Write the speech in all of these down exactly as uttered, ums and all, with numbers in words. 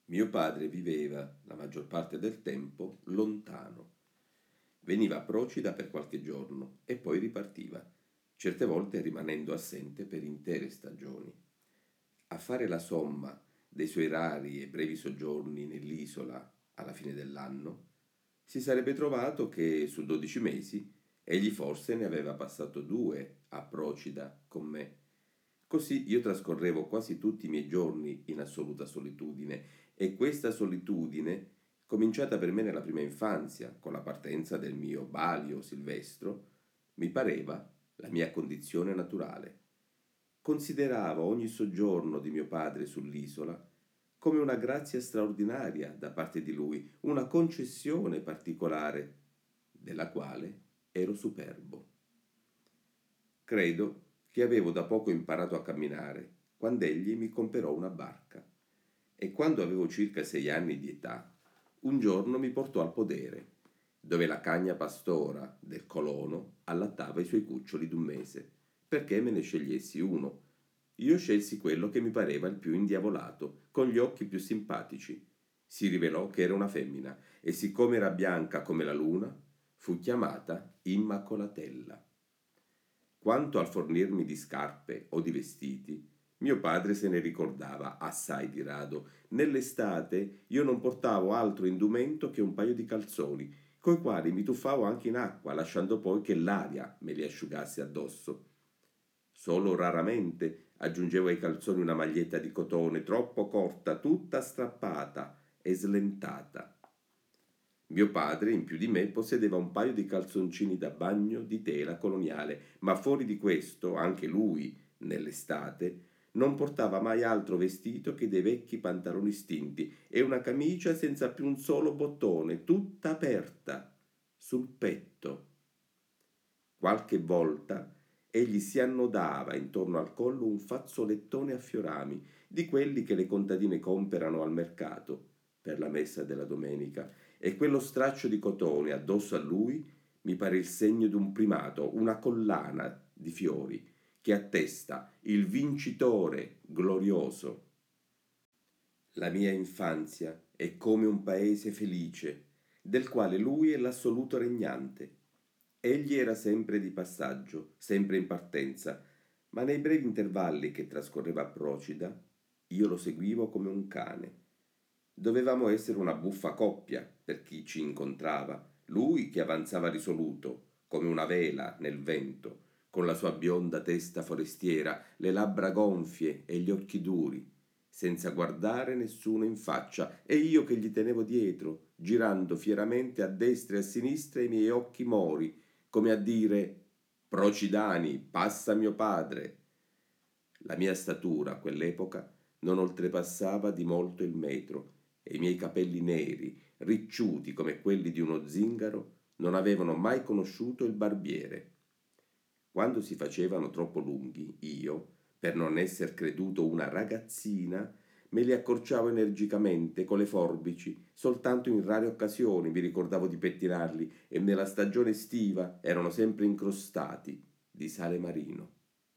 Mio padre viveva, la maggior parte del tempo, lontano. Veniva a Procida per qualche giorno e poi ripartiva, certe volte rimanendo assente per intere stagioni. A fare la somma dei suoi rari e brevi soggiorni nell'isola alla fine dell'anno, si sarebbe trovato che su dodici mesi egli forse ne aveva passato due a Procida con me. Così io trascorrevo quasi tutti i miei giorni in assoluta solitudine e questa solitudine, cominciata per me nella prima infanzia, con la partenza del mio Balio Silvestro, mi pareva la mia condizione naturale. Consideravo ogni soggiorno di mio padre sull'isola come una grazia straordinaria da parte di lui, una concessione particolare, della quale ero superbo. Credo che avevo da poco imparato a camminare, quando egli mi comperò una barca. E quando avevo circa sei anni di età, un giorno mi portò al podere, dove la cagna pastora del colono allattava i suoi cuccioli d'un mese, perché me ne scegliessi uno. Io scelsi quello che mi pareva il più indiavolato, con gli occhi più simpatici. Si rivelò che era una femmina, e siccome era bianca come la luna, fu chiamata Immacolatella. Quanto al fornirmi di scarpe o di vestiti, mio padre se ne ricordava assai di rado. Nell'estate io non portavo altro indumento che un paio di calzoni, coi quali mi tuffavo anche in acqua, lasciando poi che l'aria me li asciugasse addosso. Solo raramente aggiungevo ai calzoni una maglietta di cotone troppo corta, tutta strappata e slentata. Mio padre, in più di me, possedeva un paio di calzoncini da bagno di tela coloniale, ma fuori di questo, anche lui, nell'estate, non portava mai altro vestito che dei vecchi pantaloni stinti e una camicia senza più un solo bottone, tutta aperta, sul petto. Qualche volta egli si annodava intorno al collo un fazzolettone a fiorami, di quelli che le contadine comperano al mercato per la messa della domenica, e quello straccio di cotone addosso a lui mi pare il segno d'un primato, una collana di fiori che attesta il vincitore glorioso. La mia infanzia è come un paese felice, del quale lui è l'assoluto regnante. Egli era sempre di passaggio, sempre in partenza, ma nei brevi intervalli che trascorreva a Procida, io lo seguivo come un cane. Dovevamo essere una buffa coppia per chi ci incontrava, lui che avanzava risoluto, come una vela nel vento, con la sua bionda testa forestiera, le labbra gonfie e gli occhi duri, senza guardare nessuno in faccia, e io che gli tenevo dietro, girando fieramente a destra e a sinistra i miei occhi mori, come a dire: Procidani, passa mio padre. La mia statura a quell'epoca non oltrepassava di molto il metro, e i miei capelli neri, ricciuti come quelli di uno zingaro, non avevano mai conosciuto il barbiere. Quando si facevano troppo lunghi, io, per non esser creduto una ragazzina, me li accorciavo energicamente con le forbici, soltanto in rare occasioni mi ricordavo di pettinarli, e nella stagione estiva erano sempre incrostati di sale marino.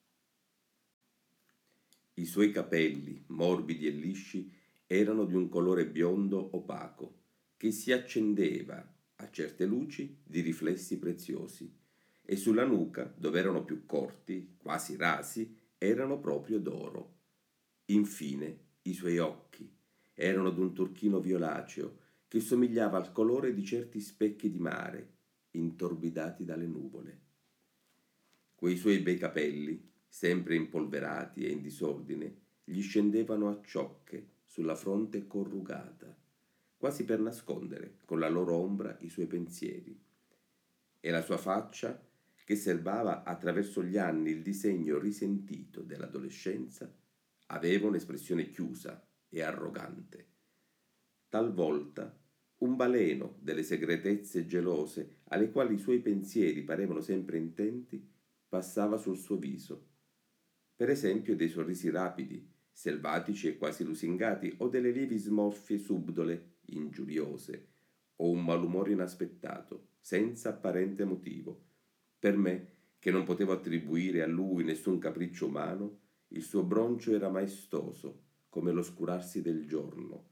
I suoi capelli, morbidi e lisci, erano di un colore biondo opaco, che si accendeva a certe luci di riflessi preziosi, e sulla nuca, dove erano più corti, quasi rasi, erano proprio d'oro. Infine, i suoi occhi erano d'un turchino violaceo, che somigliava al colore di certi specchi di mare, intorbidati dalle nuvole. Quei suoi bei capelli, sempre impolverati e in disordine, gli scendevano a ciocche sulla fronte corrugata, quasi per nascondere con la loro ombra i suoi pensieri. E la sua faccia, che serbava attraverso gli anni il disegno risentito dell'adolescenza, aveva un'espressione chiusa e arrogante. Talvolta un baleno delle segretezze gelose alle quali i suoi pensieri parevano sempre intenti passava sul suo viso. Per esempio dei sorrisi rapidi, selvatici e quasi lusingati, o delle lievi smorfie subdole, ingiuriose, o un malumore inaspettato, senza apparente motivo. Per me, che non potevo attribuire a lui nessun capriccio umano, il suo broncio era maestoso, come l'oscurarsi del giorno.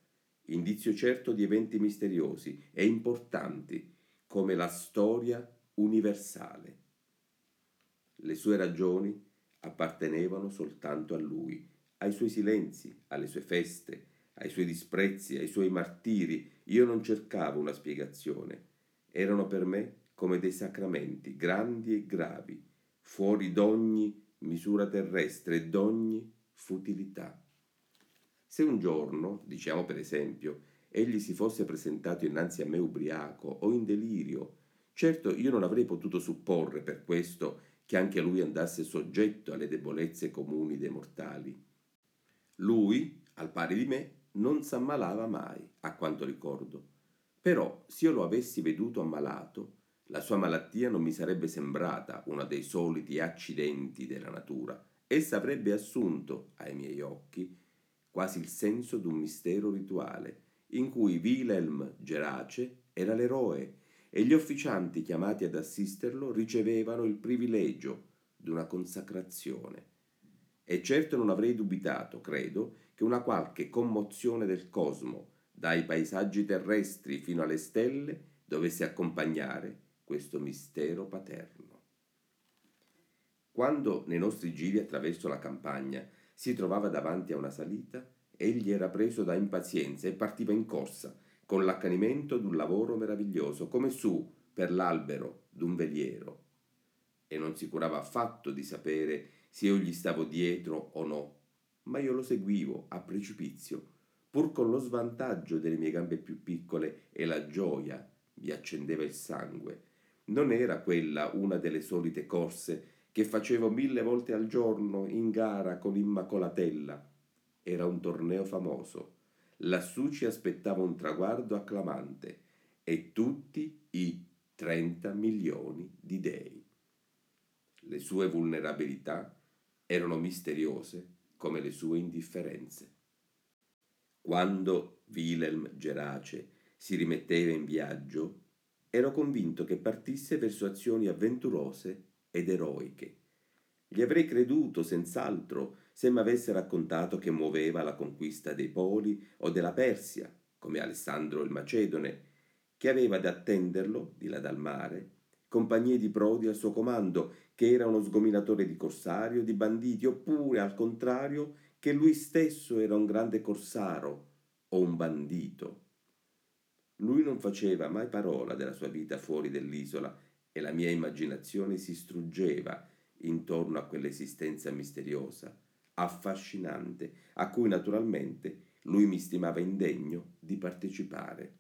indizio certo di eventi misteriosi e importanti come la storia universale. Le sue ragioni appartenevano soltanto a lui, ai suoi silenzi, alle sue feste, ai suoi disprezzi, ai suoi martiri. Io non cercavo una spiegazione. Erano per me come dei sacramenti, grandi e gravi, fuori d'ogni misura terrestre e d'ogni futilità. Se un giorno, diciamo per esempio, egli si fosse presentato innanzi a me ubriaco o in delirio, certo io non avrei potuto supporre per questo che anche lui andasse soggetto alle debolezze comuni dei mortali. Lui, al pari di me, non s'ammalava mai, a quanto ricordo. Però, se io lo avessi veduto ammalato, la sua malattia non mi sarebbe sembrata uno dei soliti accidenti della natura. Essa avrebbe assunto, ai miei occhi, quasi il senso d'un mistero rituale, in cui Wilhelm Gerace era l'eroe e gli officianti chiamati ad assisterlo ricevevano il privilegio d'una consacrazione. E certo non avrei dubitato, credo, che una qualche commozione del cosmo, dai paesaggi terrestri fino alle stelle, dovesse accompagnare questo mistero paterno. Quando nei nostri giri attraverso la campagna si trovava davanti a una salita, egli era preso da impazienza e partiva in corsa, con l'accanimento d'un lavoro meraviglioso, come su per l'albero d'un veliero, e non si curava affatto di sapere se io gli stavo dietro o no, ma io lo seguivo a precipizio, pur con lo svantaggio delle mie gambe più piccole, e la gioia mi accendeva il sangue. Non era quella una delle solite corse che facevo mille volte al giorno in gara con Immacolatella. Era un torneo famoso. Lassù ci aspettava un traguardo acclamante e tutti i trenta milioni di dei. Le sue vulnerabilità erano misteriose come le sue indifferenze. Quando Wilhelm Gerace si rimetteva in viaggio, ero convinto che partisse verso azioni avventurose ed eroiche. Gli avrei creduto senz'altro se mi avesse raccontato che muoveva alla conquista dei Poli o della Persia, come Alessandro il Macedone, che aveva ad attenderlo, di là dal mare, compagnie di prodi al suo comando, che era uno sgominatore di corsari o di banditi, oppure, al contrario, che lui stesso era un grande corsaro o un bandito. Lui non faceva mai parola della sua vita fuori dell'isola e la mia immaginazione si struggeva intorno a quell'esistenza misteriosa, affascinante, a cui naturalmente lui mi stimava indegno di partecipare.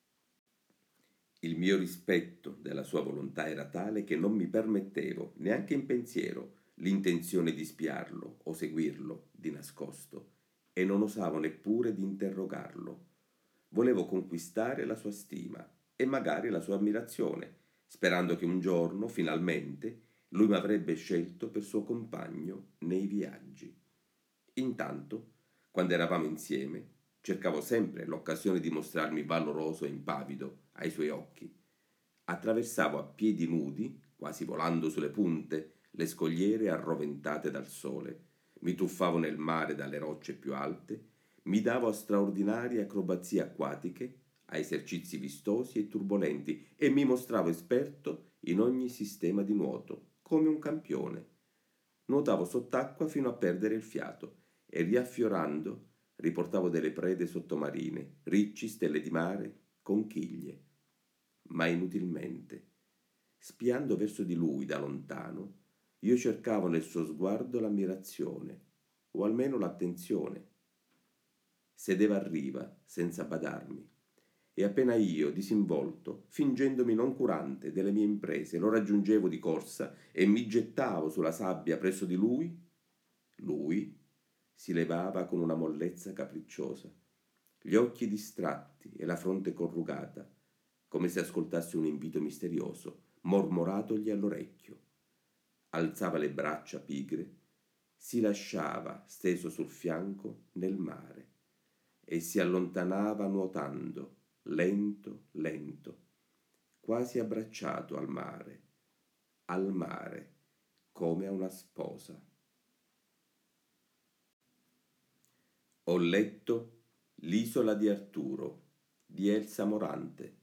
Il mio rispetto della sua volontà era tale che non mi permettevo, neanche in pensiero, l'intenzione di spiarlo o seguirlo di nascosto, e non osavo neppure di interrogarlo. Volevo conquistare la sua stima e magari la sua ammirazione, sperando che un giorno, finalmente, lui mi avrebbe scelto per suo compagno nei viaggi. Intanto, quando eravamo insieme, cercavo sempre l'occasione di mostrarmi valoroso e impavido ai suoi occhi. Attraversavo a piedi nudi, quasi volando sulle punte, le scogliere arroventate dal sole. Mi tuffavo nel mare dalle rocce più alte, mi davo a straordinarie acrobazie acquatiche, a esercizi vistosi e turbolenti, e mi mostravo esperto in ogni sistema di nuoto, come un campione. Nuotavo sott'acqua fino a perdere il fiato e, riaffiorando, riportavo delle prede sottomarine, ricci, stelle di mare, conchiglie. Ma inutilmente. Spiando verso di lui da lontano, io cercavo nel suo sguardo l'ammirazione, o almeno l'attenzione. Sedeva a riva, senza badarmi, e appena io, disinvolto, fingendomi noncurante delle mie imprese, lo raggiungevo di corsa e mi gettavo sulla sabbia presso di lui, lui si levava con una mollezza capricciosa, gli occhi distratti e la fronte corrugata, come se ascoltasse un invito misterioso, mormoratogli all'orecchio. Alzava le braccia pigre, si lasciava, steso sul fianco, nel mare e si allontanava nuotando, lento, lento, quasi abbracciato al mare, al mare, come a una sposa. Ho letto L'isola di Arturo di Elsa Morante.